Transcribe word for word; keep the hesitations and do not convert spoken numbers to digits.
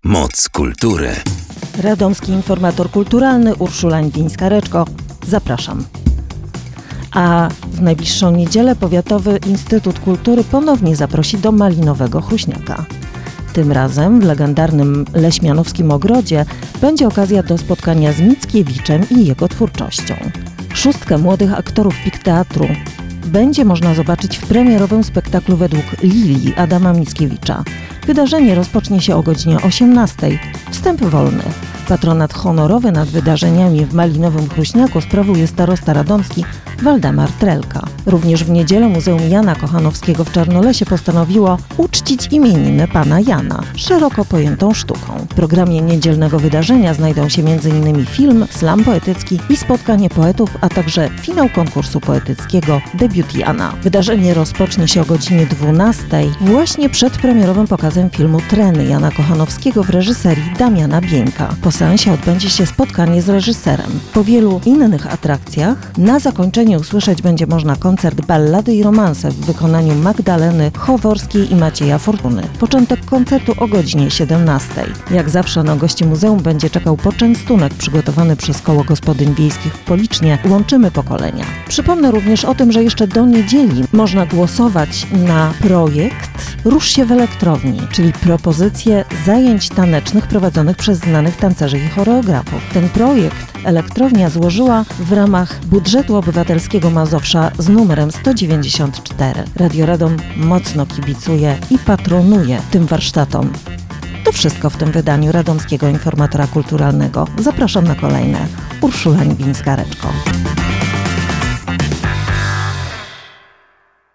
Moc kultury. Radomski informator kulturalny Urszula Niwińska-Reczko. Zapraszam. A w najbliższą niedzielę Powiatowy Instytut Kultury ponownie zaprosi do Malinowego Chruśniaka. Tym razem w legendarnym Leśmianowskim Ogrodzie będzie okazja do spotkania z Mickiewiczem i jego twórczością. Szóstkę młodych aktorów Pik Teatru będzie można zobaczyć w premierowym spektaklu według Lilii Adama Mickiewicza. Wydarzenie rozpocznie się o godzinie osiemnastej. Wstęp wolny. Patronat honorowy nad wydarzeniami w Malinowym Chruśniaku sprawuje starosta radomski Waldemar Trelka. Również w niedzielę Muzeum Jana Kochanowskiego w Czarnolesie postanowiło uczcić imieniny pana Jana szeroko pojętą sztuką. W programie niedzielnego wydarzenia znajdą się między innymi film, slam poetycki i spotkanie poetów, a także finał konkursu poetyckiego Debiut Jana. Wydarzenie rozpocznie się o godzinie dwunastej właśnie przed premierowym pokazem filmu Treny Jana Kochanowskiego w reżyserii Damiana Bieńka. Po seansie odbędzie się spotkanie z reżyserem. Po wielu innych atrakcjach na zakończenie usłyszeć będzie można koncert Ballady i romanse w wykonaniu Magdaleny Choworskiej i Macieja Fortuny. Początek koncertu o godzinie siedemnastej. Jak zawsze na gości muzeum będzie czekał poczęstunek przygotowany przez Koło Gospodyń Wiejskich w Policznie Łączymy Pokolenia. Przypomnę również o tym, że jeszcze do niedzieli można głosować na projekt Rusz się w elektrowni, czyli propozycje zajęć tanecznych prowadzonych przez znanych tancerzy i choreografów. Ten projekt Elektrownia złożyła w ramach budżetu obywatelskiego Mazowsza z numerem sto dziewięćdziesiąt cztery. Radio Radom mocno kibicuje i patronuje tym warsztatom. To wszystko w tym wydaniu Radomskiego Informatora Kulturalnego. Zapraszam na kolejne. Urszula Niwińska-Reczko.